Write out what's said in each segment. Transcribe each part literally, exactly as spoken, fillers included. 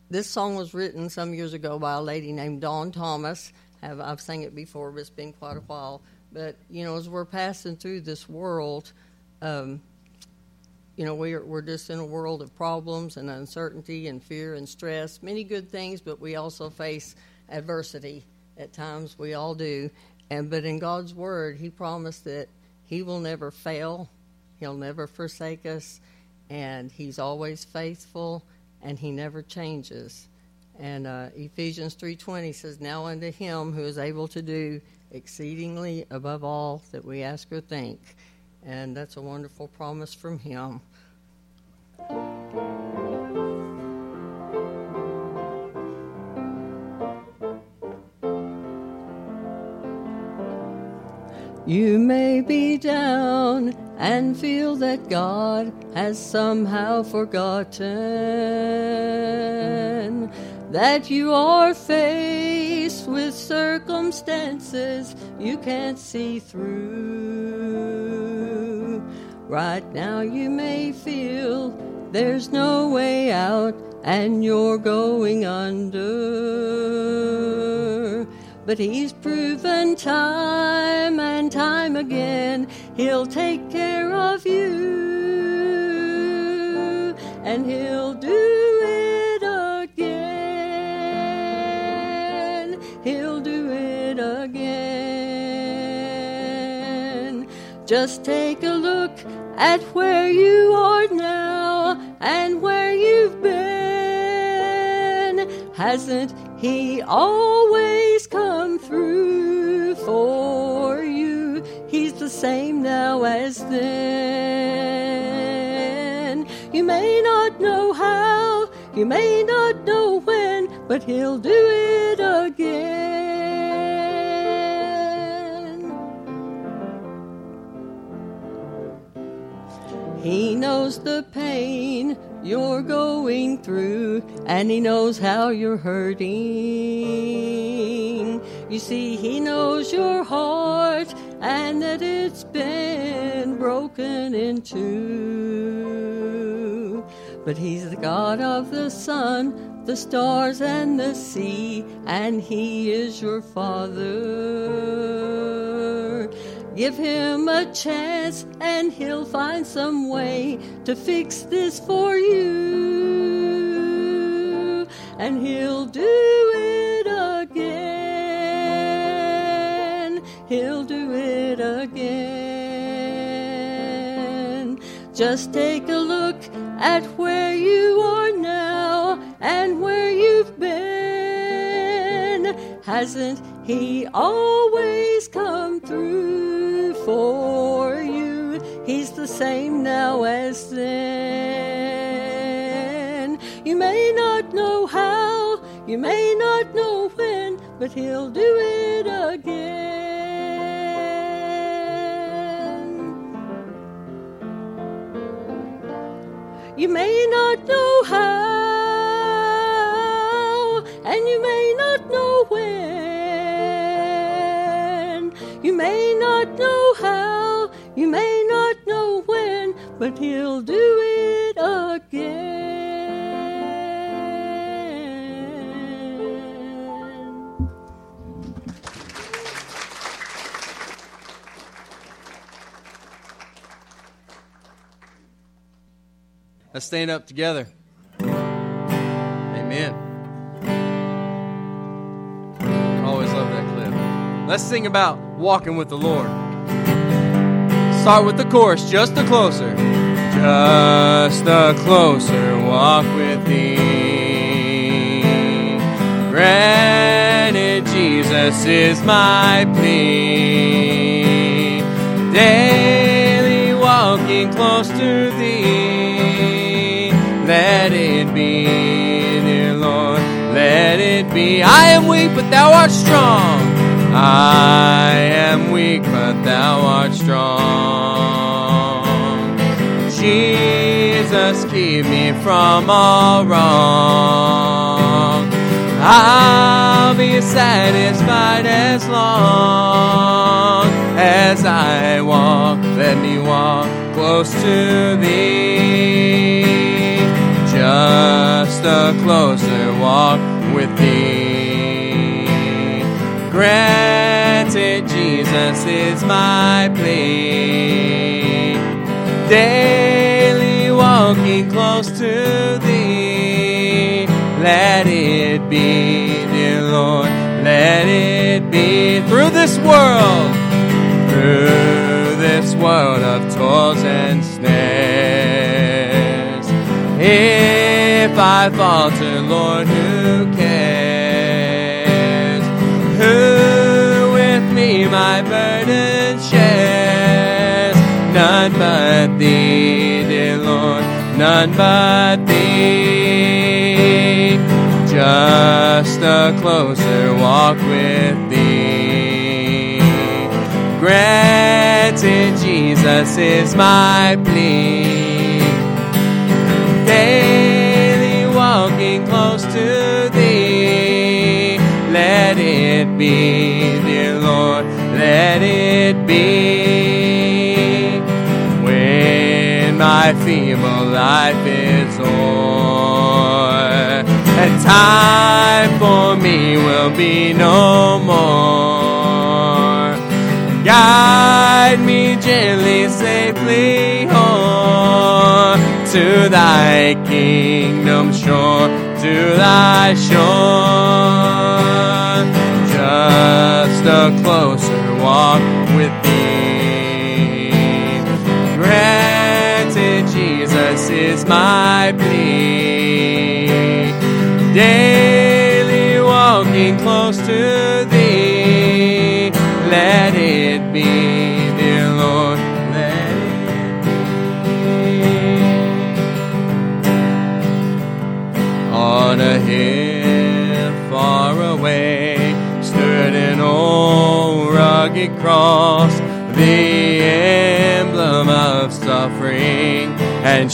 this song was written some years ago by a lady named Dawn Thomas. Have I've sang it before, but it's been quite a while. But, you know, as we're passing through this world, um, you know, we're, we're just in a world of problems and uncertainty and fear and stress. Many good things, but we also face adversity at times. We all do. And but in God's Word, He promised that He will never fail. He'll never forsake us. And He's always faithful, and He never changes. And uh, Ephesians three twenty says, "Now unto Him who is able to do exceedingly above all that we ask or think." And that's a wonderful promise from Him. You may be down and feel that God has somehow forgotten, that you are faced with circumstances you can't see through. Right now you may feel there's no way out and you're going under. But He's proven time and time again He'll take care of you, and He'll do it again. He'll do it again. Just take a look at where you are now and where you've been. Hasn't He always come through for you? He's the same now as then. You may not know how, you may not know when, but He'll do it again. He knows the pain you're going through, and He knows how you're hurting. You see, He knows your heart and that it's been broken in two. But He's the God of the sun, the stars, and the sea, and He is your Father. Give Him a chance and He'll find some way to fix this for you. And He'll do it again. He'll do it again. Just take a look at where you are now and where you've been. Hasn't He always come through for you? He's the same now as then. You may not know how, you may not know when, but He'll do it again. You may not know how, and you may not know when. You may not know how, you may not know when, but He'll do it again. Let's stand up together. Amen. I always love that clip. Let's sing about walking with the Lord. Start with the chorus, just a closer. Just a closer walk with Thee. Granted, Jesus is my plea. Daily walking close to Thee. Let it be, dear Lord, let it be. I am weak, but Thou art strong. I am weak, but Thou art strong. Jesus, keep me from all wrong. I'll be satisfied as long as I walk. Let me walk close to Thee. Just a closer walk with thee. Granted, Jesus is my plea. Daily walking close to thee. Let it be, dear Lord, let it be. Through this world, through this world of toils and snares, if I falter, Lord, who cares? Who with me my burden shares? None but thee, dear Lord, none but thee. Just a closer walk with thee. Granted, Jesus is my plea. Daily walking close to thee. Let it be, dear Lord, let it be. When my feeble life is o'er, and time for me will be no more, guide me gently, safely home to thy kingdom shore, to thy shore. Just a closer walk with thee. Granted, Jesus is my plea. Daily walking close to thee. Let it be, dear Lord, let it be. On a hill far away stood an old rugged cross, the emblem of suffering and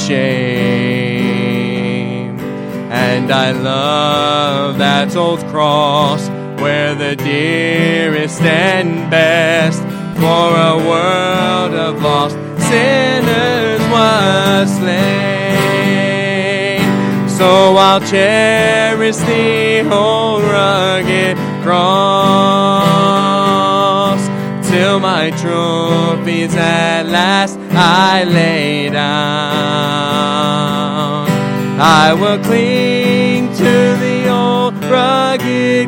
shame. And I love that old cross, where the dearest and best for a world of lost sinners was slain. So I'll cherish the old rugged cross till my trophies at last I lay down. I will cling to the old rugged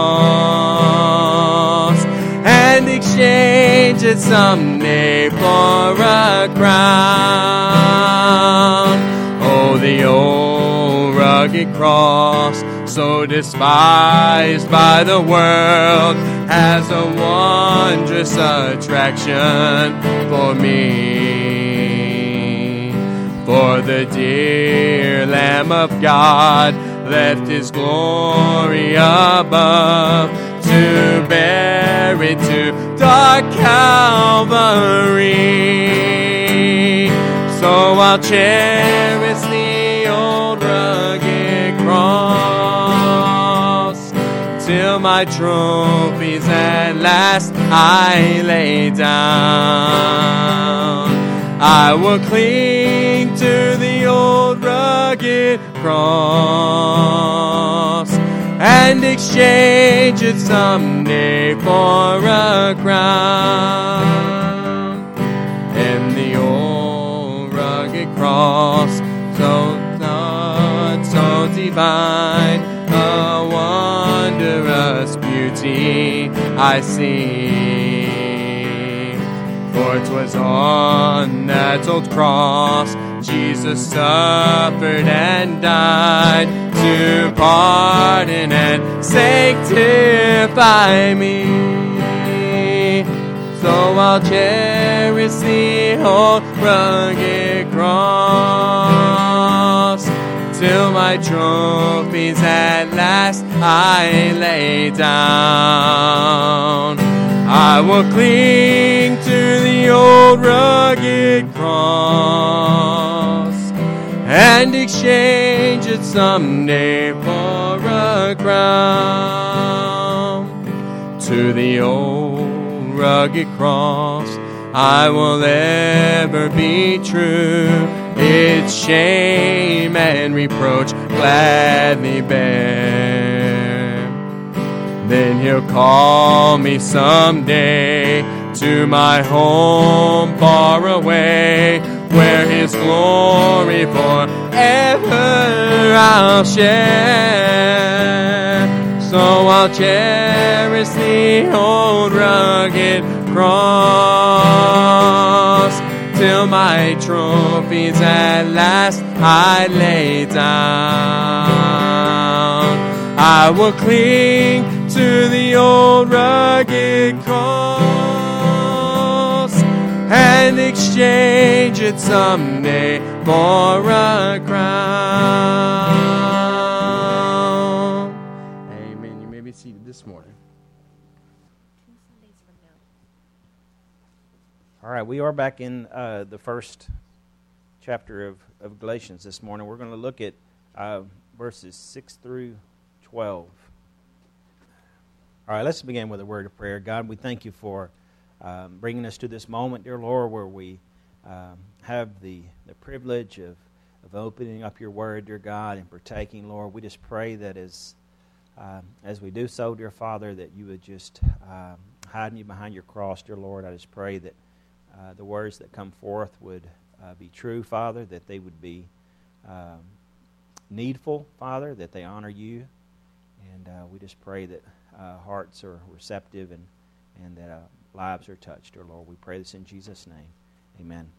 cross and exchange it someday for a crown. Oh, the old rugged cross, so despised by the world, has a wondrous attraction for me. For the dear Lamb of God left his glory above to bear it to dark Calvary. So I'll cherish the old rugged cross till my trophies at last I lay down. I will cling to the old rugged cross and exchange it someday for a crown. And the old rugged cross, so God, so divine, a wondrous beauty I see. For 'twas on that old cross Jesus suffered and died to pardon and sanctify me. So I'll cherish the old rugged cross till my trophies at last I lay down. I will cling to the old rugged cross and exchange it someday for a crown. To the old rugged cross I will ever be true, its shame and reproach gladly bear. Then he'll call me someday to my home far away, where his glory forever I'll share. So I'll cherish the old rugged cross till my trophies at last I lay down. I will cling to the old rugged cross and exchange it someday for a crown. Amen. You may be seated this morning. All right, we are back in uh, the first chapter of, of Galatians this morning. We're going to look at uh, verses six through twelve. All right, let's begin with a word of prayer. God, we thank you for um, bringing us to this moment, dear Lord, where we um, have the, the privilege of, of opening up your word, dear God, and partaking, Lord. We just pray that as, um, as we do so, dear Father, that you would just um, hide me behind your cross, dear Lord. I just pray that uh, the words that come forth would uh, be true, Father, that they would be um, needful, Father, that they honor you. And uh, we just pray that uh, hearts are receptive and, and that uh, lives are touched, dear Lord. We pray this in Jesus' name. Amen.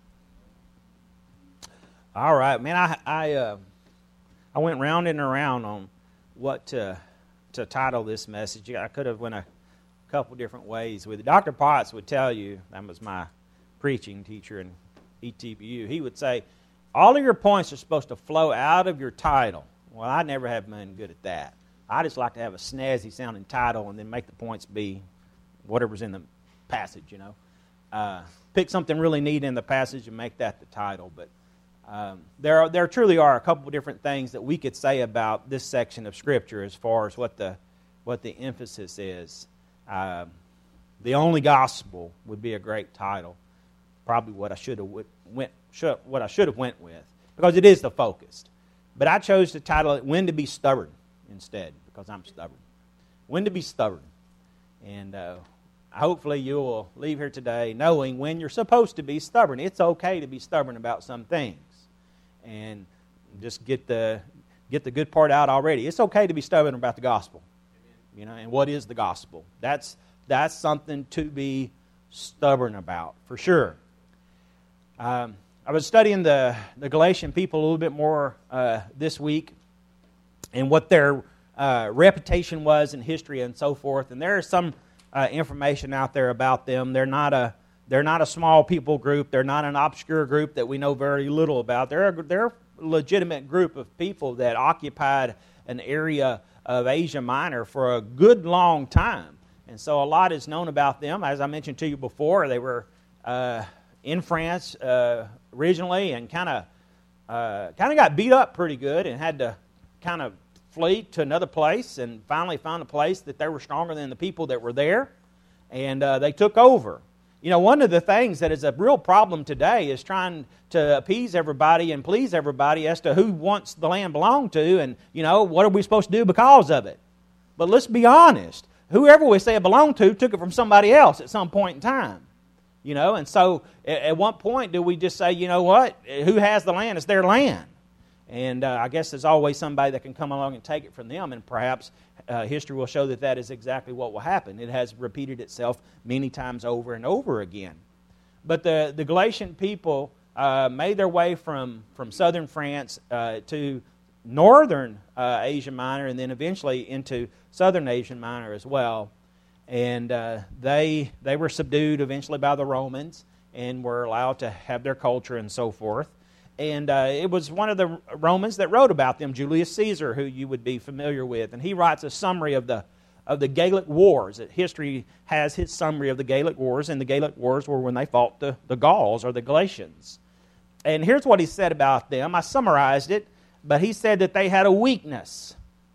All right, man, I I, uh, I went round and around on what to, to title this message. I could have went a couple different ways with it. Doctor Potts would tell you, that was my preaching teacher in E T B U, he would say, all of your points are supposed to flow out of your title. Well, I never have been good at that. I just like to have a snazzy sounding title and then make the points be whatever's in the passage, you know. Uh, pick something really neat in the passage and make that the title. But um, there are, there truly are a couple of different things that we could say about this section of Scripture as far as what the what the emphasis is. Uh, the only gospel would be a great title. Probably what I should have went should, what I should have went with, because it is the focus. But I chose to title it "When to Be Stubborn" instead, because I'm stubborn. When to be stubborn, and uh, hopefully you will leave here today knowing when you're supposed to be stubborn. It's okay to be stubborn about some things, and just get the get the good part out already. It's okay to be stubborn about the gospel, you know. And what is the gospel? That's that's something to be stubborn about for sure. Um, I was studying the, the Galatian people a little bit more uh, this week, and what their uh, reputation was in history and so forth. And there is some uh, information out there about them. They're not a they're not a small people group. They're not an obscure group that we know very little about. They're a, they're a legitimate group of people that occupied an area of Asia Minor for a good long time. And so a lot is known about them. As I mentioned to you before, they were uh, in France uh, originally, and kind of uh, kind of got beat up pretty good, and had to kind of flee to another place, and finally found a place that they were stronger than the people that were there, and uh, they took over. You know, one of the things that is a real problem today is trying to appease everybody and please everybody as to who wants the land belonged to, and, you know, what are we supposed to do because of it. But let's be honest. Whoever we say it belonged to took it from somebody else at some point in time. You know, and so at, at what point do we just say, you know what, who has the land? It's their land. And uh, I guess there's always somebody that can come along and take it from them, and perhaps uh, history will show that that is exactly what will happen. It has repeated itself many times over and over again. But the, the Galatian people uh, made their way from, from southern France uh, to northern uh, Asia Minor, and then eventually into southern Asia Minor as well. And uh, they they were subdued eventually by the Romans and were allowed to have their culture and so forth. And uh, it was one of the Romans that wrote about them, Julius Caesar, who you would be familiar with. And he writes a summary of the of the Gallic Wars. History has his summary of the Gallic Wars, and the Gallic Wars were when they fought the, the Gauls or the Galatians. And here's what he said about them. I summarized it, but he said that they had a weakness.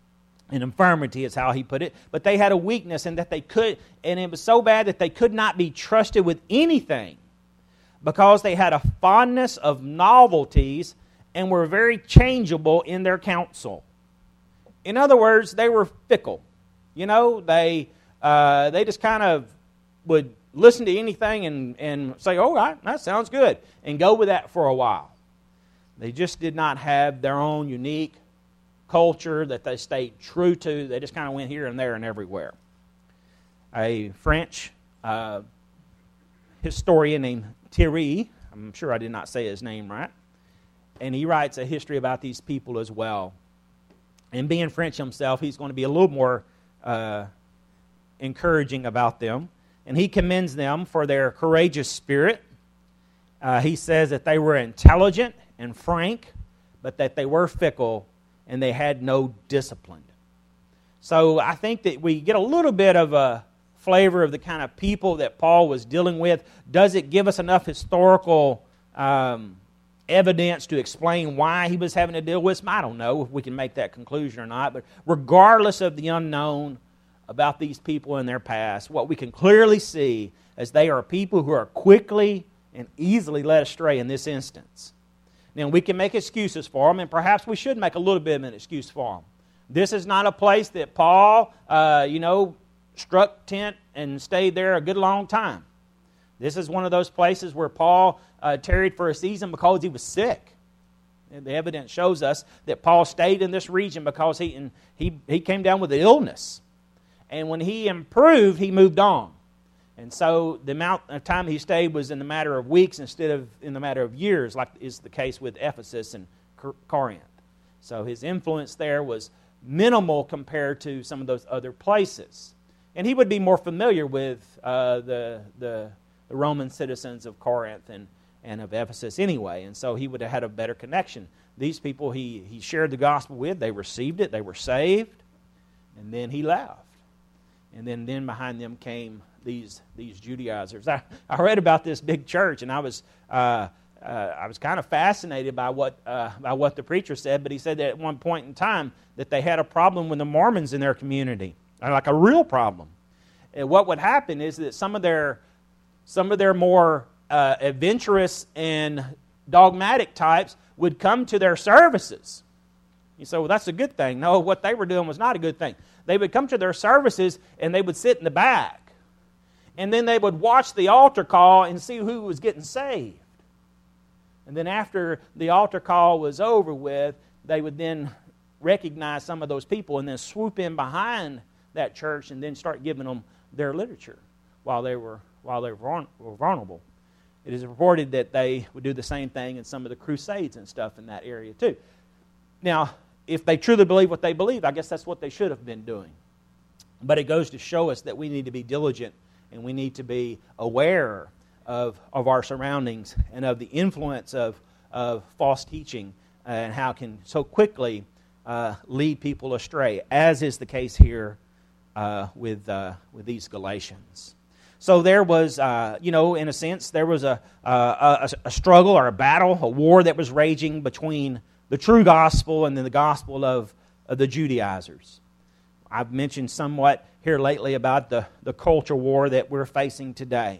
An infirmity is how he put it. But they had a weakness, and that they could, and it was so bad that they could not be trusted with anything. because they had a fondness of novelties and were very changeable in their counsel. In other words, they were fickle. You know, they uh, they just kind of would listen to anything and, and say, oh, right, that sounds good, and go with that for a while. They just did not have their own unique culture that they stayed true to. They just kind of went here and there and everywhere. A French uh, historian named Thierry, I'm sure I did not say his name right, and he writes a history about these people as well. And being French himself, he's going to be a little more uh, encouraging about them. And he commends them for their courageous spirit. Uh, he says that they were intelligent and frank, but that they were fickle and they had no discipline. So I think that we get a little bit of a flavor of the kind of people that Paul was dealing with. Does it give us enough historical um, evidence to explain why he was having to deal with them? I don't know if we can make that conclusion or not. But regardless of the unknown about these people in their past, what we can clearly see is they are people who are quickly and easily led astray in this instance. Now, we can make excuses for them, and perhaps we should make a little bit of an excuse for them. This is not a place that Paul, uh, you know, struck tent and stayed there a good long time. This is one of those places where Paul uh, tarried for a season because he was sick. And the evidence shows us that Paul stayed in this region because he and he he came down with an illness. And when he improved, he moved on. And so the amount of time he stayed was in the matter of weeks instead of in the matter of years, like is the case with Ephesus and Corinth. So his influence there was minimal compared to some of those other places. And he would be more familiar with uh, the, the the Roman citizens of Corinth and, and of Ephesus anyway. And so he would have had a better connection. These people he, he shared the gospel with, they received it, they were saved, and then he left. And then, then behind them came these these Judaizers. I, I read about this big church, and I was uh, uh, I was kind of fascinated by what uh, by what the preacher said. But he said that at one point in time that they had a problem with the Mormons in their community, like a real problem. And what would happen is that some of their some of their more uh, adventurous and dogmatic types would come to their services. You say, well, that's a good thing. No, what they were doing was not a good thing. They would come to their services and they would sit in the back. And then they would watch the altar call and see who was getting saved. And then after the altar call was over with, they would then recognize some of those people and then swoop in behind that church and then start giving them their literature while they were while they were vulnerable. It is reported that they would do the same thing in some of the crusades and stuff in that area too. Now, if they truly believe what they believe, I guess that's what they should have been doing. But it goes to show us that we need to be diligent and we need to be aware of, of our surroundings and of the influence of, of false teaching and how it can so quickly uh, lead people astray, as is the case here uh, with, uh, with these Galatians. So there was, uh, you know, in a sense, there was a, a, a struggle or a battle, a war that was raging between the true gospel and then the gospel of, of the Judaizers. I've mentioned somewhat here lately about the, the culture war that we're facing today.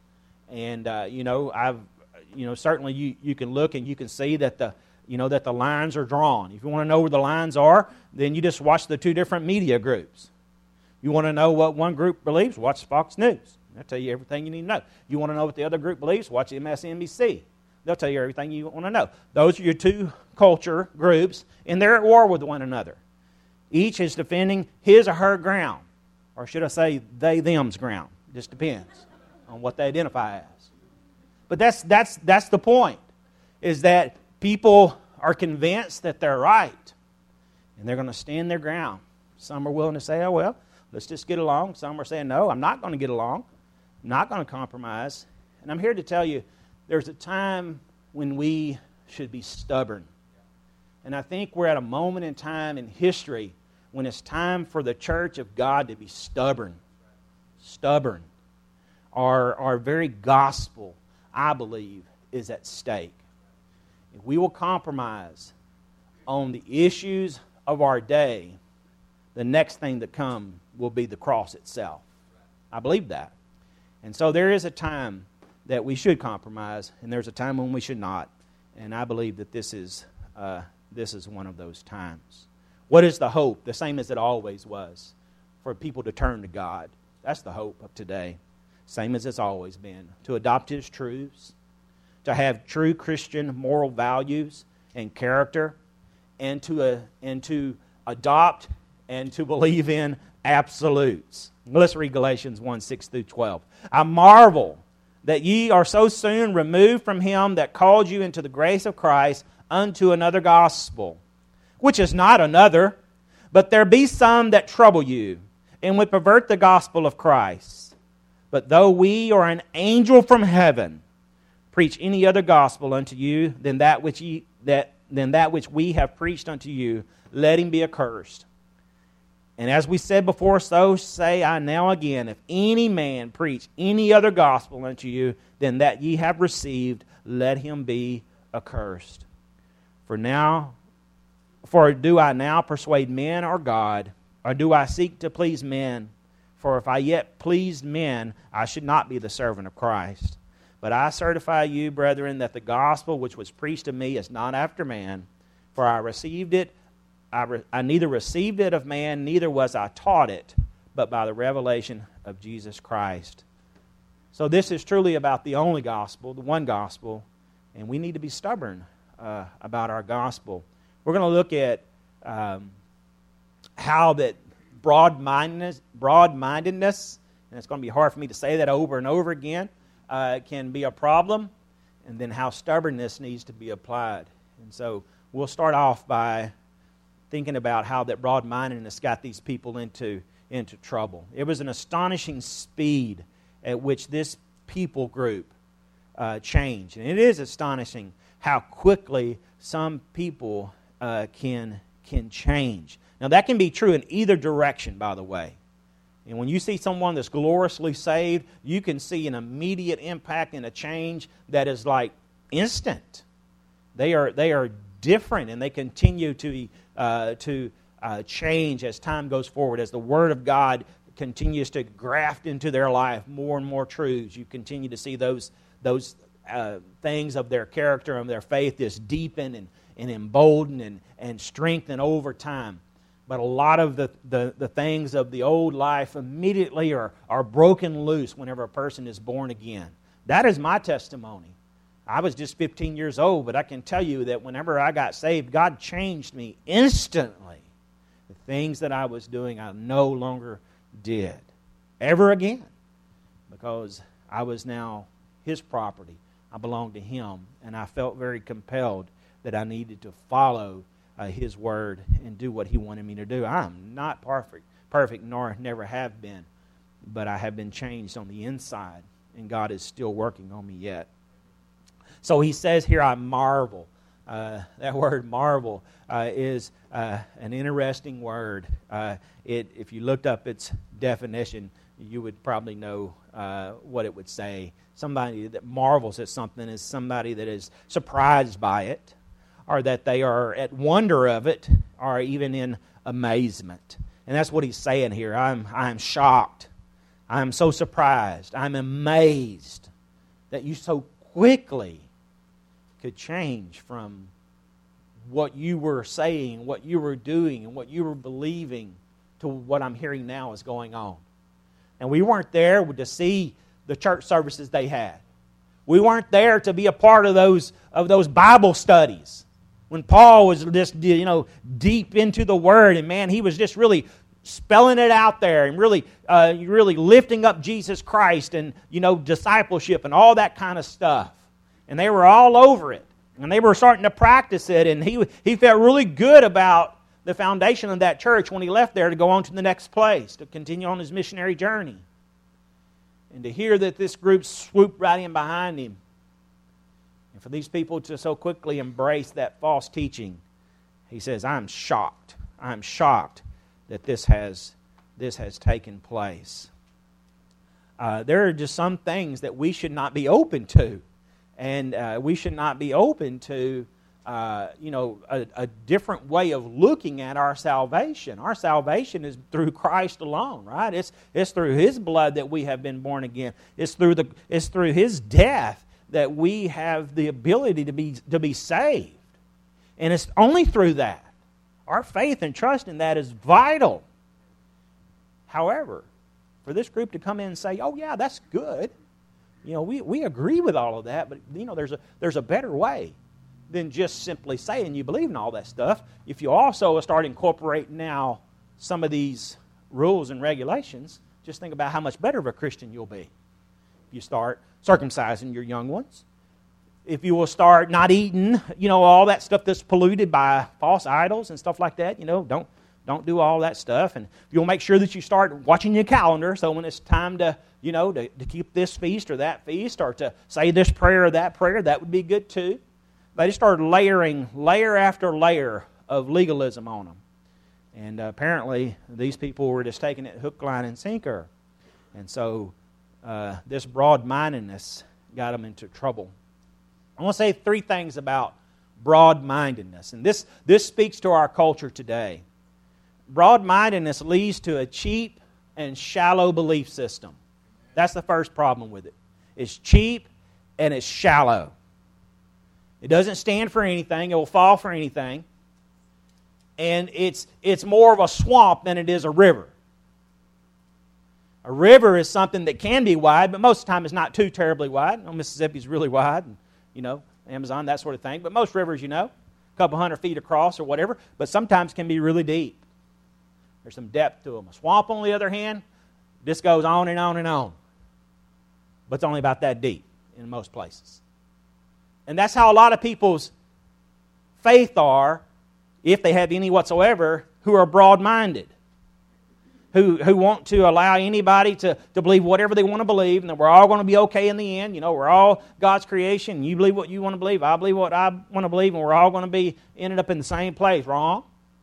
And, uh, you know, I've, you know, certainly you, you can look and you can see that the, you know, that the lines are drawn. If you want to know where the lines are, then you just watch the two different media groups. You want to know what one group believes? Watch Fox News. They'll tell you everything you need to know. You want to know what the other group believes? Watch M S N B C. They'll tell you everything you want to know. Those are your two culture groups, and they're at war with one another. Each is defending his or her ground. Or should I say they, them's ground. Just depends on what they identify as. But that's that's that's the point, is that people are convinced that they're right, and they're going to stand their ground. Some are willing to say, oh, well, let's just get along. Some are saying, no, I'm not going to get along. I'm not going to compromise. And I'm here to tell you, there's a time when we should be stubborn. And I think we're at a moment in time in history when it's time for the church of God to be stubborn. Stubborn. Our, our very gospel, I believe, is at stake. If we will compromise on the issues of our day, the next thing to come will be the cross itself. I believe that. And so there is a time that we should compromise, and there's a time when we should not. And I believe that this is uh, this is one of those times. What is the hope? The same as it always was, for people to turn to God. That's the hope of today. Same as it's always been. To adopt His truths, to have true Christian moral values and character, and to uh, and to adopt and to believe in absolutes. Let's read Galatians one, six through twelve. I marvel that ye are so soon removed from Him that called you into the grace of Christ unto another gospel, which is not another, but there be some that trouble you, and would pervert the gospel of Christ. But though we or an angel from heaven preach any other gospel unto you than that which ye, that than that which we have preached unto you, let him be accursed. And as we said before, so say I now again, if any man preach any other gospel unto you than that ye have received, let him be accursed. For now, for do I now persuade men or God, or do I seek to please men? For if I yet pleased men, I should not be the servant of Christ. But I certify you, brethren, that the gospel which was preached to me is not after man, for I received it I, re- I neither received it of man, neither was I taught it, but by the revelation of Jesus Christ. So this is truly about the only gospel, the one gospel, and we need to be stubborn uh, about our gospel. We're going to look at um, how that broad-mindedness, broad-mindedness, and it's going to be hard for me to say that over and over again, uh, can be a problem, and then how stubbornness needs to be applied. And so we'll start off by thinking about how that broad-mindedness got these people into, into trouble. It was an astonishing speed at which this people group uh, changed. And it is astonishing how quickly some people uh, can, can change. Now that can be true in either direction, by the way. And when you see someone that's gloriously saved, you can see an immediate impact and a change that is like instant. They are, they are different, and they continue to uh, to uh, change as time goes forward. As the Word of God continues to graft into their life more and more truths, you continue to see those those uh, things of their character and their faith just deepen and, and embolden and, and strengthen over time. But a lot of the, the, the things of the old life immediately are, are broken loose whenever a person is born again. That is my testimony. I was just fifteen years old, but I can tell you that whenever I got saved, God changed me instantly. The things that I was doing, I no longer did ever again, because I was now His property. I belonged to Him, and I felt very compelled that I needed to follow uh, His Word and do what He wanted me to do. I am not perfect, perfect, nor never have been, but I have been changed on the inside, and God is still working on me yet. So he says here, I marvel. Uh, that word marvel uh, is uh, an interesting word. Uh, it, if you looked up its definition, you would probably know uh, what it would say. Somebody that marvels at something is somebody that is surprised by it, or that they are at wonder of it, or even in amazement. And that's what he's saying here. I'm, I'm shocked. I'm so surprised. I'm amazed that you so quickly could change from what you were saying, what you were doing, and what you were believing to what I'm hearing now is going on. And we weren't there to see the church services they had. We weren't there to be a part of those of those Bible studies. When Paul was just, you know, deep into the Word, and man, he was just really spelling it out there and really, uh, really lifting up Jesus Christ and, you know, discipleship and all that kind of stuff. And they were all over it. And they were starting to practice it. And he he felt really good about the foundation of that church when he left there to go on to the next place, to continue on his missionary journey. And to hear that this group swooped right in behind him, and for these people to so quickly embrace that false teaching, he says, I'm shocked. I'm shocked that this has, this has taken place. Uh, there are just some things that we should not be open to. And uh, we should not be open to uh, you know, a, a different way of looking at our salvation. Our salvation is through Christ alone, right? It's it's through His blood that we have been born again. It's through the it's through His death that we have the ability to be to be saved, and it's only through that. Our faith and trust in that is vital. However, for this group to come in and say, "Oh yeah, that's good," you know, we, we agree with all of that, but you know, there's a there's a better way than just simply saying you believe in all that stuff. If you also start incorporating now some of these rules and regulations, just think about how much better of a Christian you'll be. If you start circumcising your young ones, if you will start not eating, you know, all that stuff that's polluted by false idols and stuff like that, you know, don't don't do all that stuff. And you'll make sure that you start watching your calendar, so when it's time to, you know, to, to keep this feast or that feast, or to say this prayer or that prayer, that would be good too. They just started layering layer after layer of legalism on them. And uh, apparently these people were just taking it hook, line, and sinker. And so uh, this broad-mindedness got them into trouble. I want to say three things about broad-mindedness. And this, this speaks to our culture today. Broad-mindedness leads to a cheap and shallow belief system. That's the first problem with it. It's cheap and it's shallow. It doesn't stand for anything. It will fall for anything. And it's it's more of a swamp than it is a river. A river is something that can be wide, but most of the time it's not too terribly wide. You know, Mississippi's really wide, and you know, Amazon, that sort of thing. But most rivers, you know, a couple hundred feet across or whatever, but sometimes can be really deep. There's some depth to them. A swamp, on the other hand, this goes on and on and on. But it's only about that deep in most places. And that's how a lot of people's faith are, if they have any whatsoever, who are broad-minded. Who, who want to allow anybody to, to believe whatever they want to believe, and that we're all going to be okay in the end. You know, we're all God's creation. You believe what you want to believe. I believe what I want to believe, and we're all going to be ended up in the same place. Wrong?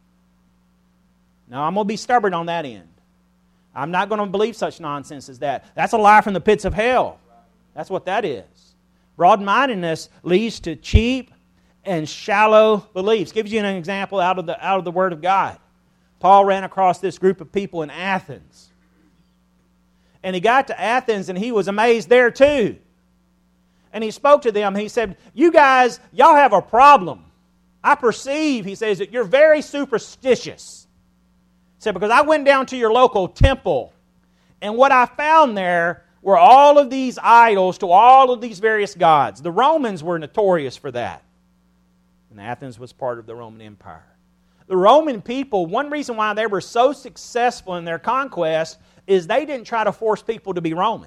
No, I'm going to be stubborn on that end. I'm not going to believe such nonsense as that. That's a lie from the pits of hell. That's what that is. Broad-mindedness leads to cheap and shallow beliefs. Gives you an example out of the out of the Word of God. Paul ran across this group of people in Athens. And he got to Athens and he was amazed there too. And he spoke to them. He said, "You guys, y'all have a problem. I perceive," he says, "that you're very superstitious." He said, "Because I went down to your local temple, and what I found there were all of these idols to all of these various gods." The Romans were notorious for that. And Athens was part of the Roman Empire. The Roman people, one reason why they were so successful in their conquest is they didn't try to force people to be Roman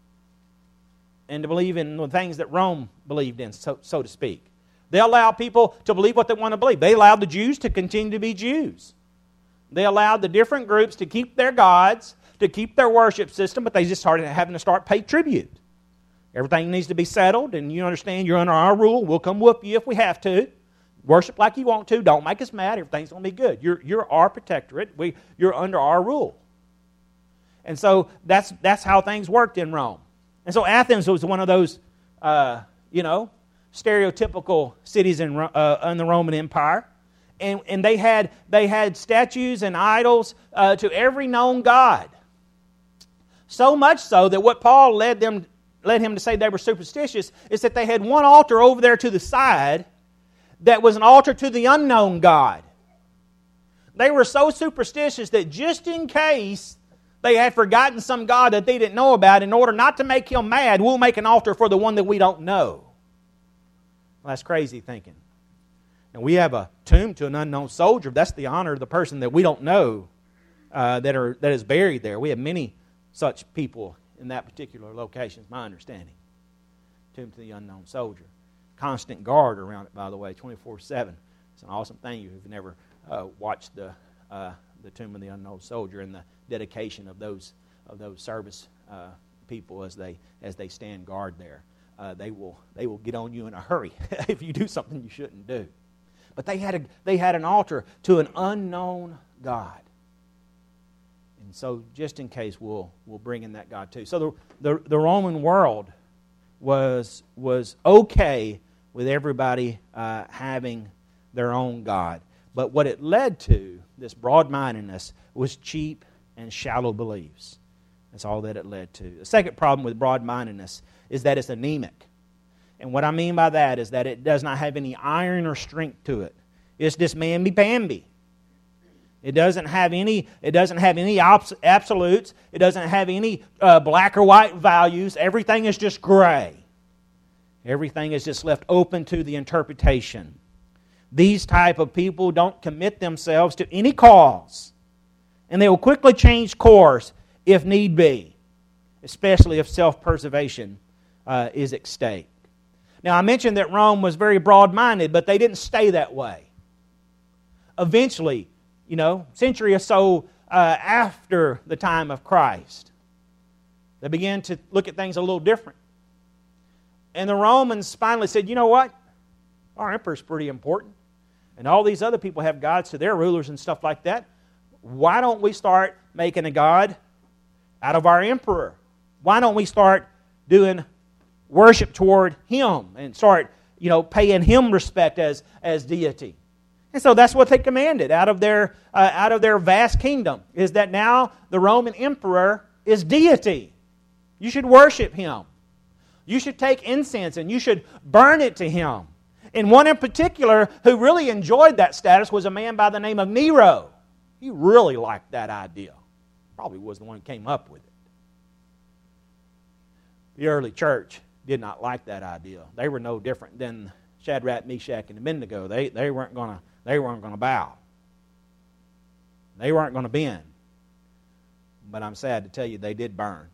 and to believe in the things that Rome believed in, so, so to speak. They allowed people to believe what they want to believe. They allowed the Jews to continue to be Jews. They allowed the different groups to keep their gods, to keep their worship system, but they just started having to start pay tribute. Everything needs to be settled, and you understand you're under our rule. We'll come whoop you if we have to. Worship like you want to. Don't make us mad. Everything's going to be good. You're, you're our protectorate. We, you're under our rule. And so that's that's how things worked in Rome. And so Athens was one of those, uh, you know, stereotypical cities in, uh, in the Roman Empire. And, and they had they had statues and idols uh, to every known god. So much so that what Paul led them led him to say they were superstitious is that they had one altar over there to the side that was an altar to the unknown God. They were so superstitious that just in case they had forgotten some God that they didn't know about, in order not to make him mad, we'll make an altar for the one that we don't know. Well, that's crazy thinking. And we have a tomb to an unknown soldier. That's the honor of the person that we don't know uh, that are that is buried there. We have many such people in that particular location, is my understanding. Tomb to the unknown soldier. Constant guard around it, by the way, twenty-four seven. It's an awesome thing. You've never uh, watched the uh, the Tomb of the Unknown Soldier and the dedication of those of those service uh, people as they as they stand guard there. Uh, they will they will get on you in a hurry if you do something you shouldn't do. But they had a they had an altar to an unknown God. And so, just in case, we'll we'll bring in that God too. So the the, the Roman world was was okay with everybody uh, having their own God. But what it led to, this broad-mindedness, was cheap and shallow beliefs. That's all that it led to. The second problem with broad-mindedness is that it's anemic. And what I mean by that is that it does not have any iron or strength to it. It's just mamby-pamby. It doesn't have any. It doesn't have any absolutes. It doesn't have any uh, black or white values. Everything is just gray. Everything is just left open to the interpretation. These type of people don't commit themselves to any cause, and they will quickly change course if need be, especially if self-preservation uh, is at stake. Now, I mentioned that Rome was very broad-minded, but they didn't stay that way. Eventually, you know, a century or so uh, after the time of Christ, they began to look at things a little different. And the Romans finally said, you know what? Our emperor's pretty important. And all these other people have gods to their rulers and stuff like that. Why don't we start making a god out of our emperor? Why don't we start doing worship toward him and start, you know, paying him respect as, as deity? And so that's what they commanded out of their uh, out of their vast kingdom, is that now the Roman emperor is deity. You should worship him. You should take incense and you should burn it to him. And one in particular who really enjoyed that status was a man by the name of Nero. He really liked that idea. Probably was the one who came up with it. The early church did not like that idea. They were no different than Shadrach, Meshach, and Abednego. They, they weren't going to they weren't going to bow. They weren't going to bend. But I'm sad to tell you, they did burn.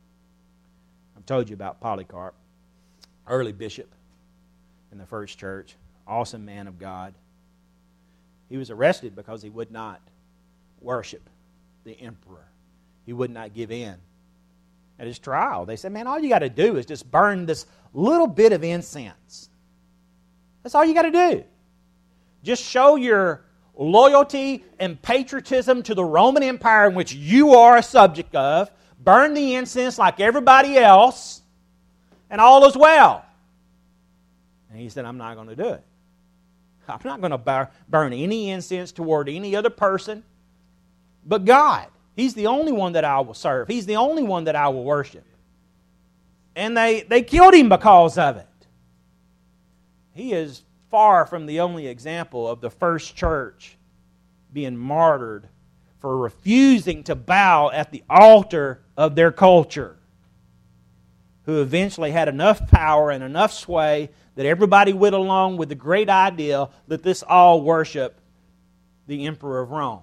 I've told you about Polycarp, early bishop in the first church, awesome man of God. He was arrested because he would not worship the emperor. He would not give in. At his trial, they said, man, all you got to do is just burn this little bit of incense. That's all you got to do. Just show your loyalty and patriotism to the Roman Empire in which you are a subject of. Burn the incense like everybody else, and all is well. And he said, I'm not going to do it. I'm not going to burn any incense toward any other person but God. He's the only one that I will serve. He's the only one that I will worship. And they, they killed him because of it. He is far from the only example of the first church being martyred for refusing to bow at the altar of their culture, who eventually had enough power and enough sway that everybody went along with the great idea that this all worship the emperor of Rome.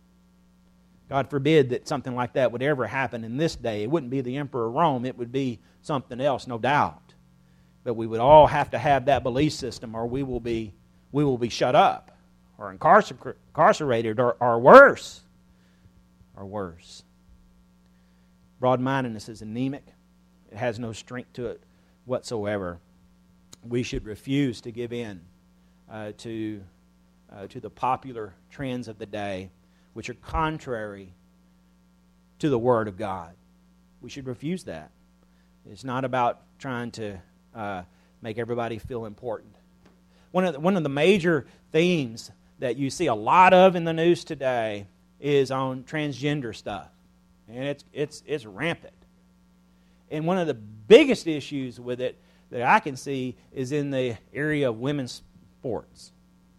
God forbid that something like that would ever happen in this day. It wouldn't be the emperor of Rome. It would be something else, no doubt. But we would all have to have that belief system, or we will be we will be shut up or incarcer- incarcerated or, or worse. Or worse. Broad-mindedness is anemic. It has no strength to it whatsoever. We should refuse to give in uh, to, uh, to the popular trends of the day, which are contrary to the Word of God. We should refuse that. It's not about trying to uh, make everybody feel important. One of the, one of the major themes that you see a lot of in the news today is on transgender stuff, and it's it's it's rampant. And one of the biggest issues with it that I can see is in the area of women's sports.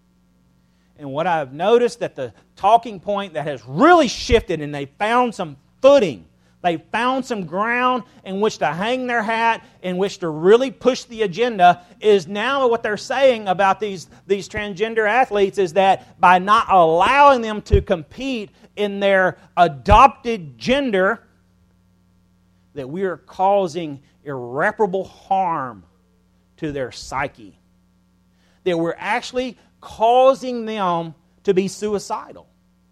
And what I've noticed that the talking point that has really shifted, and they found some footing, they found some ground in which to hang their hat, in which to really push the agenda, is now what they're saying about these, these transgender athletes is that by not allowing them to compete in their adopted gender, that we are causing irreparable harm to their psyche. That we're actually causing them to be suicidal.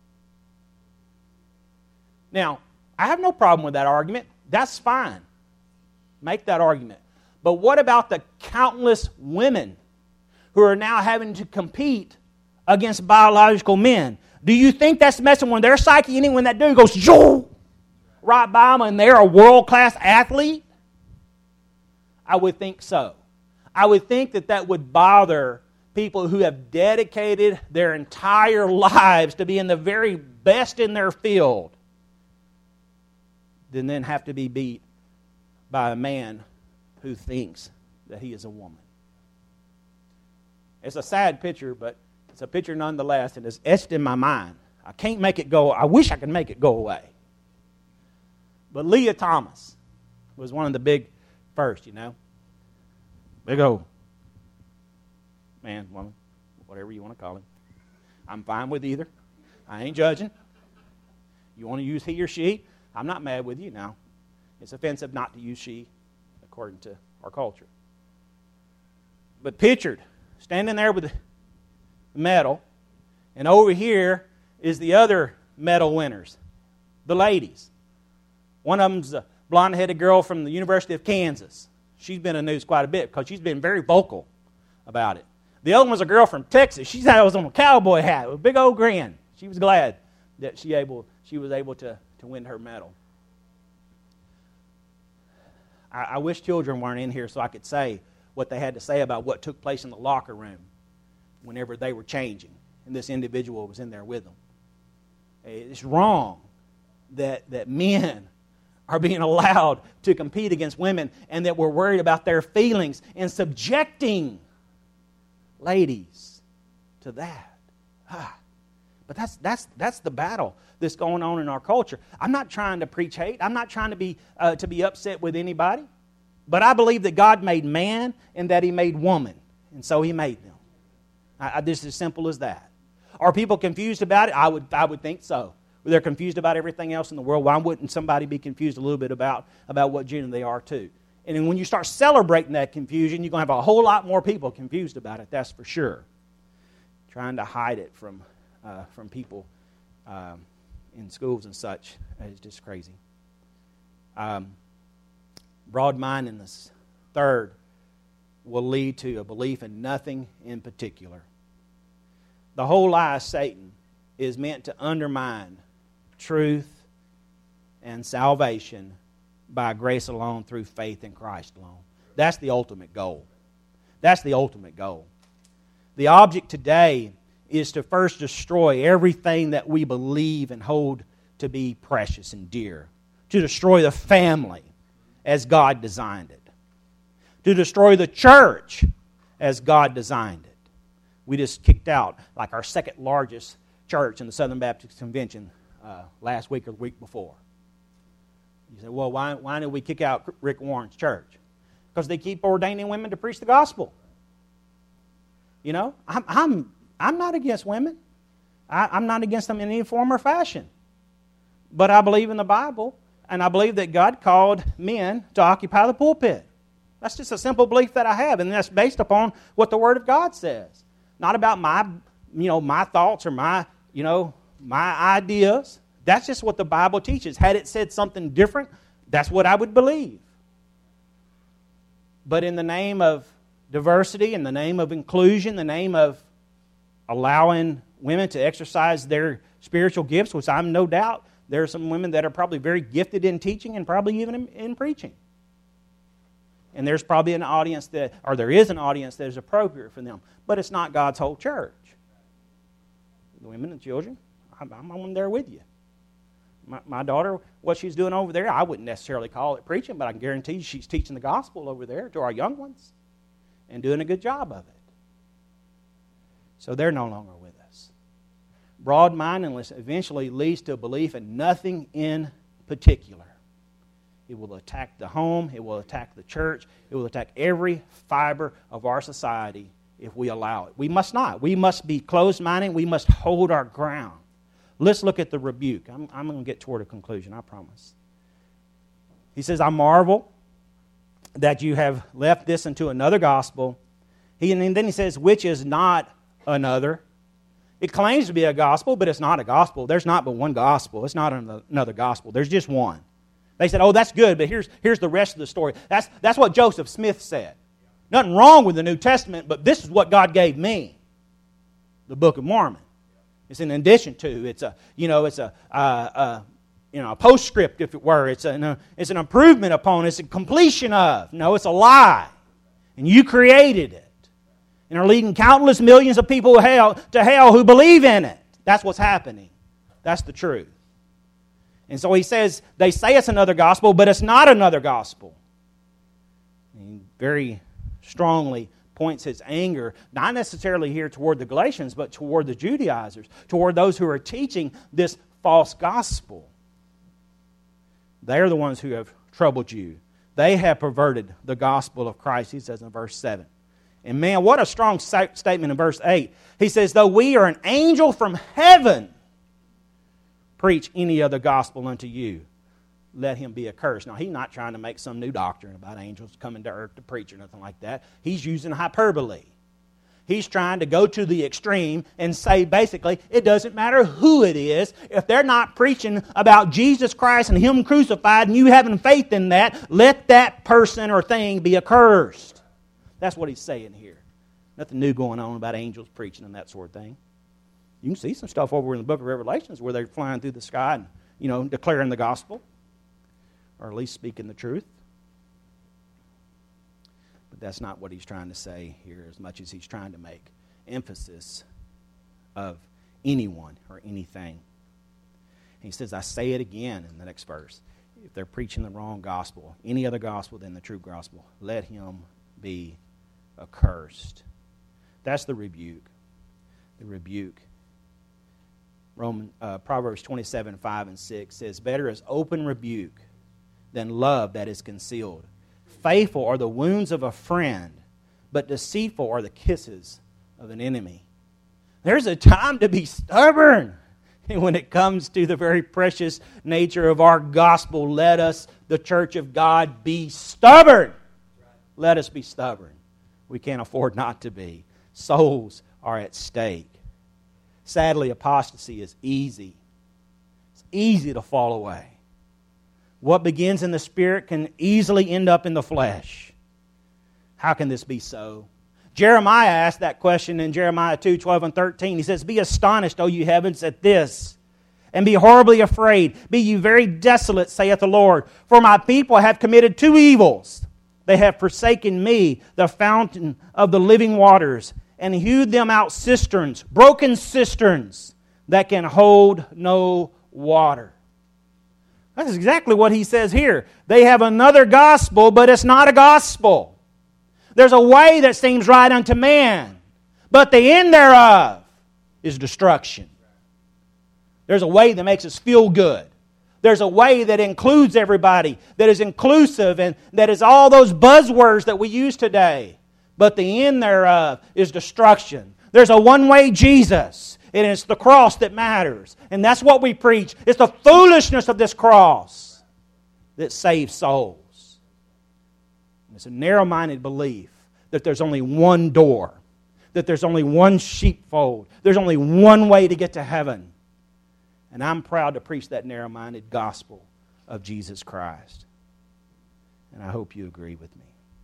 Now, I have no problem with that argument. That's fine. Make that argument. But what about the countless women who are now having to compete against biological men? Do you think that's messing with their psyche? And when that dude goes, Joe, right by them, and they're a world-class athlete? I would think so. I would think that that would bother people who have dedicated their entire lives to being the very best in their field, than then have to be beat by a man who thinks that he is a woman. It's a sad picture, but it's a picture nonetheless, and it's etched in my mind. I can't make it go. I wish I could make it go away. But Leah Thomas was one of the big first, you know. Big old man, woman, whatever you want to call him. I'm fine with either. I ain't judging. You want to use he or she? I'm not mad with you now. It's offensive not to use she, according to our culture. But pictured, standing there with the medal, and over here is the other medal winners, the ladies. One of them's a blonde-headed girl from the University of Kansas. She's been in the news quite a bit because she's been very vocal about it. The other one's a girl from Texas. She had on a cowboy hat with a big old grin. She was glad that she able she was able to, to win her medal. I, I wish children weren't in here so I could say what they had to say about what took place in the locker room whenever they were changing, and this individual was in there with them. It's wrong that that men are being allowed to compete against women, and that we're worried about their feelings and subjecting ladies to that. Ah. But that's that's that's the battle that's going on in our culture. I'm not trying to preach hate. I'm not trying to be uh, to be upset with anybody. But I believe that God made man and that He made woman, and so He made them. I, I, this is as simple as that. Are people confused about it? I would I would think so. They're confused about everything else in the world. Why wouldn't somebody be confused a little bit about, about what gender they are too? And then when you start celebrating that confusion, you're going to have a whole lot more people confused about it, that's for sure. Trying to hide it from, uh, from people um, in schools and such is just crazy. Um, broad-mindedness, third, will lead to a belief in nothing in particular. The whole lie of Satan is meant to undermine truth and salvation by grace alone through faith in Christ alone. That's the ultimate goal. That's the ultimate goal. The object today is to first destroy everything that we believe and hold to be precious and dear. To destroy the family as God designed it. To destroy the church as God designed it. We just kicked out like our second largest church in the Southern Baptist Convention uh, last week or the week before. You say, well, why, why did we kick out Rick Warren's church? Because they keep ordaining women to preach the gospel. You know, I'm I'm I'm not against women. I, I'm not against them in any form or fashion. But I believe in the Bible, and I believe that God called men to occupy the pulpit. That's just a simple belief that I have, and that's based upon what the Word of God says. Not about my, you know, my thoughts or my, you know, my ideas. That's just what the Bible teaches. Had it said something different, that's what I would believe. But in the name of diversity, in the name of inclusion, in the name of allowing women to exercise their spiritual gifts, which I'm no doubt there are some women that are probably very gifted in teaching and probably even in, in preaching. And there's probably an audience that, or there is an audience that is appropriate for them. But it's not God's whole church. The women and children, I'm, I'm there with you. My, my daughter, what she's doing over there, I wouldn't necessarily call it preaching, but I can guarantee you she's teaching the gospel over there to our young ones and doing a good job of it. So they're no longer with us. Broad-mindedness eventually leads to a belief in nothing in particular. It will attack the home. It will attack the church. It will attack every fiber of our society if we allow it. We must not. We must be closed-minded. We must hold our ground. Let's look at the rebuke. I'm, I'm going to get toward a conclusion, I promise. He says, I marvel that you have left this into another gospel. He, and then he says, which is not another. It claims to be a gospel, but it's not a gospel. There's not but one gospel. It's not another gospel. There's just one. They said, oh, that's good, but here's, here's the rest of the story. That's, that's what Joseph Smith said. Nothing wrong with the New Testament, but this is what God gave me, the Book of Mormon. It's an addition to. It's a, you know, it's a, uh, uh, you know, a postscript, if it were. It's an, uh, it's an improvement upon. It's a completion of. No, it's a lie. And you created it. And are leading countless millions of people to hell, to hell who believe in it. That's what's happening. That's the truth. And so he says, they say it's another gospel, but it's not another gospel. And he very strongly points his anger, not necessarily here toward the Galatians, but toward the Judaizers, toward those who are teaching this false gospel. They're the ones who have troubled you. They have perverted the gospel of Christ, he says in verse seven. And man, what a strong statement in verse eight. He says, though we are an angel from heaven, preach any other gospel unto you, let him be accursed. Now, he's not trying to make some new doctrine about angels coming to earth to preach or nothing like that. He's using hyperbole. He's trying to go to the extreme and say, basically, it doesn't matter who it is. If they're not preaching about Jesus Christ and Him crucified and you having faith in that, let that person or thing be accursed. That's what he's saying here. Nothing new going on about angels preaching and that sort of thing. You can see some stuff over in the book of Revelations where they're flying through the sky and, you know, declaring the gospel. Or at least speaking the truth. But that's not what he's trying to say here as much as he's trying to make emphasis of anyone or anything. He says, I say it again in the next verse. If they're preaching the wrong gospel, any other gospel than the true gospel, let him be accursed. That's the rebuke. The rebuke. Roman uh, Proverbs twenty-seven, five and six says, better is open rebuke than love that is concealed. Faithful are the wounds of a friend, but deceitful are the kisses of an enemy. There's a time to be stubborn. And when it comes to the very precious nature of our gospel, let us, the church of God, be stubborn. Let us be stubborn. We can't afford not to be. Souls are at stake. Sadly, apostasy is easy. It's easy to fall away. What begins in the spirit can easily end up in the flesh. How can this be so? Jeremiah asked that question in Jeremiah two, twelve and thirteen. He says, be astonished, O you heavens, at this, and be horribly afraid. Be you very desolate, saith the Lord. For my people have committed two evils. They have forsaken me, the fountain of the living waters, and hewed them out cisterns, broken cisterns, that can hold no water. That's exactly what he says here. They have another gospel, but it's not a gospel. There's a way that seems right unto man, but the end thereof is destruction. There's a way that makes us feel good. There's a way that includes everybody, that is inclusive, and that is all those buzzwords that we use today. But the end thereof is destruction. There's a one-way Jesus, and it's the cross that matters. And that's what we preach. It's the foolishness of this cross that saves souls. And it's a narrow-minded belief that there's only one door, that there's only one sheepfold, there's only one way to get to heaven. And I'm proud to preach that narrow-minded gospel of Jesus Christ. And I hope you agree with me.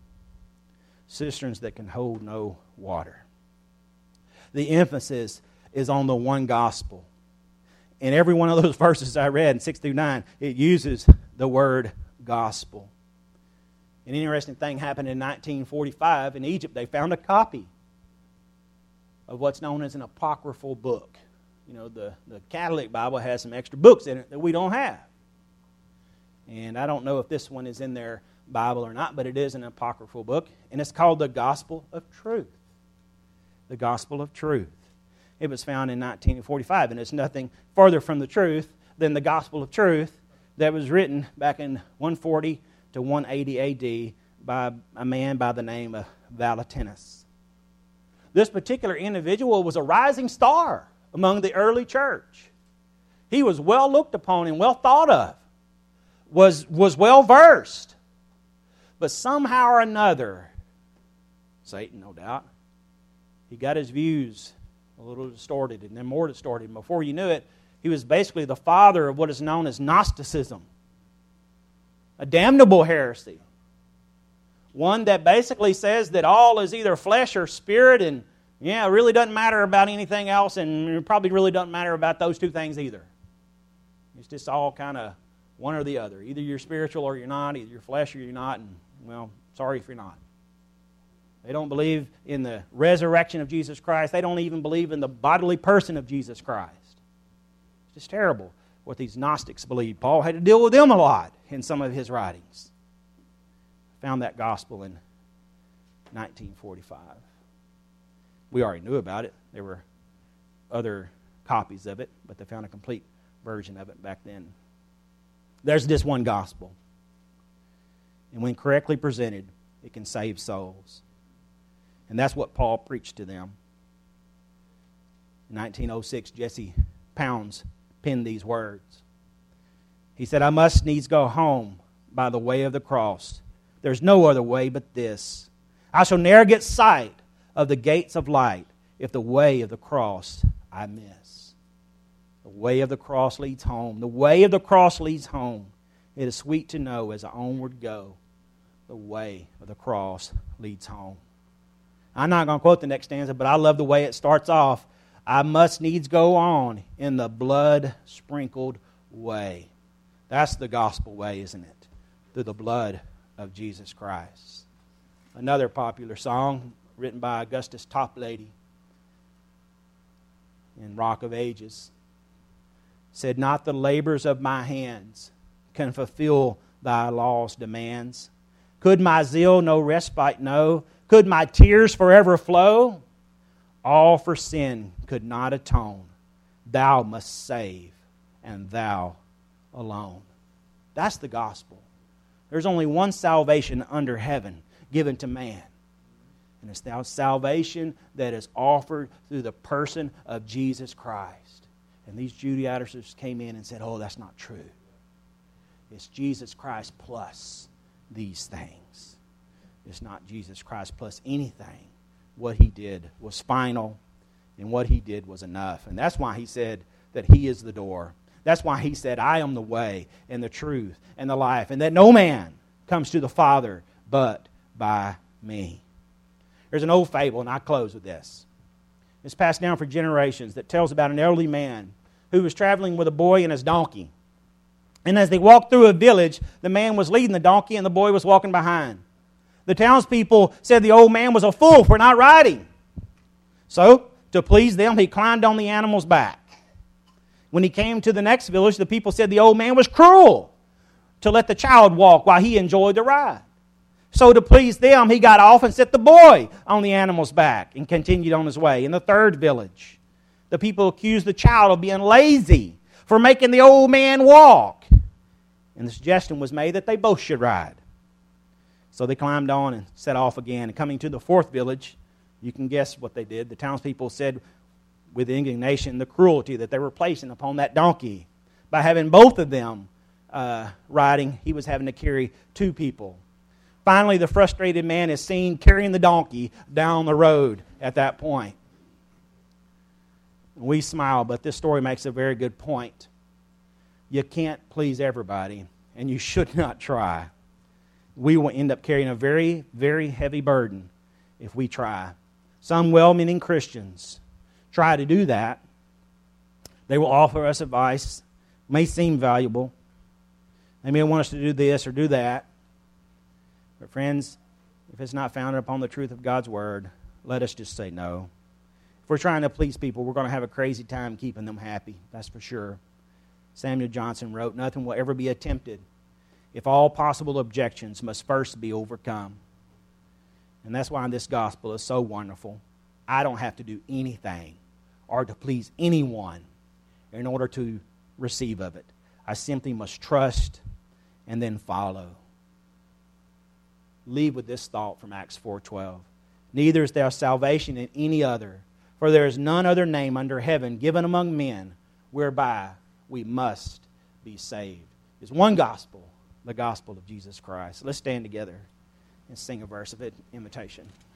Cisterns that can hold no water. The emphasis is on the one gospel. In every one of those verses I read in six through nine, it uses the word gospel. An interesting thing happened in nineteen forty-five in Egypt. They found a copy of what's known as an apocryphal book. You know, the, the Catholic Bible has some extra books in it that we don't have. And I don't know if this one is in their Bible or not, but it is an apocryphal book. And it's called the Gospel of Truth. The Gospel of Truth. It was found in nineteen forty-five, and it's nothing further from the truth than the Gospel of Truth that was written back in one forty to one eighty A D by a man by the name of Valentinus. This particular individual was a rising star among the early church. He was well looked upon and well thought of, was, was well versed. But somehow or another, Satan, no doubt, he got his views a little distorted and then more distorted. And before you knew it, he was basically the father of what is known as Gnosticism, a damnable heresy. One that basically says that all is either flesh or spirit, and yeah, it really doesn't matter about anything else, and it probably really doesn't matter about those two things either. It's just all kind of one or the other. Either you're spiritual or you're not, either you're flesh or you're not, and, well, sorry if you're not. They don't believe in the resurrection of Jesus Christ. They don't even believe in the bodily person of Jesus Christ. It's just terrible what these Gnostics believe. Paul had to deal with them a lot in some of his writings. I found that gospel in nineteen forty-five. We already knew about it. There were other copies of it, but they found a complete version of it back then. There's this one gospel. And when correctly presented, it can save souls. And that's what Paul preached to them. In nineteen oh six, Jesse Pounds penned these words. He said, I must needs go home by the way of the cross. There's no other way but this. I shall ne'er get sight of the gates of light if the way of the cross I miss. The way of the cross leads home. The way of the cross leads home. It is sweet to know as I onward go, the way of the cross leads home. I'm not going to quote the next stanza, but I love the way it starts off. I must needs go on in the blood-sprinkled way. That's the gospel way, isn't it? Through the blood of Jesus Christ. Another popular song written by Augustus Toplady in Rock of Ages said, not the labors of my hands can fulfill thy law's demands. Could my zeal no respite know? Could my tears forever flow? All for sin could not atone. Thou must save, and thou alone. That's the gospel. There's only one salvation under heaven given to man. And it's the salvation that is offered through the person of Jesus Christ. And these Judaizers came in and said, oh, that's not true. It's Jesus Christ plus these things. It's not Jesus Christ plus anything. What he did was final, and what he did was enough. And that's why he said that he is the door. That's why he said, I am the way and the truth and the life, and that no man comes to the Father but by me. There's an old fable, and I close with this. It's passed down for generations that tells about an elderly man who was traveling with a boy and his donkey. And as they walked through a village, the man was leading the donkey and the boy was walking behind. The townspeople said the old man was a fool for not riding. So, to please them, he climbed on the animal's back. When he came to the next village, the people said the old man was cruel to let the child walk while he enjoyed the ride. So to please them, he got off and set the boy on the animal's back and continued on his way. In the third village, the people accused the child of being lazy for making the old man walk. And the suggestion was made that they both should ride. So they climbed on and set off again. And coming to the fourth village, you can guess what they did. The townspeople said with indignation the cruelty that they were placing upon that donkey. By having both of them uh, riding, he was having to carry two people. Finally, the frustrated man is seen carrying the donkey down the road at that point. We smile, but this story makes a very good point. You can't please everybody, and you should not try. We will end up carrying a very, very heavy burden if we try. Some well-meaning Christians try to do that. They will offer us advice, may seem valuable. They may want us to do this or do that. But friends, if it's not founded upon the truth of God's Word, let us just say no. If we're trying to please people, we're going to have a crazy time keeping them happy, that's for sure. Samuel Johnson wrote, nothing will ever be attempted if all possible objections must first be overcome. And that's why this gospel is so wonderful. I don't have to do anything or to please anyone in order to receive of it. I simply must trust and then follow. Leave with this thought from Acts four twelve. Neither is there salvation in any other, for there is none other name under heaven given among men whereby we must be saved. There's one gospel, the gospel of Jesus Christ. Let's stand together and sing a verse of invitation.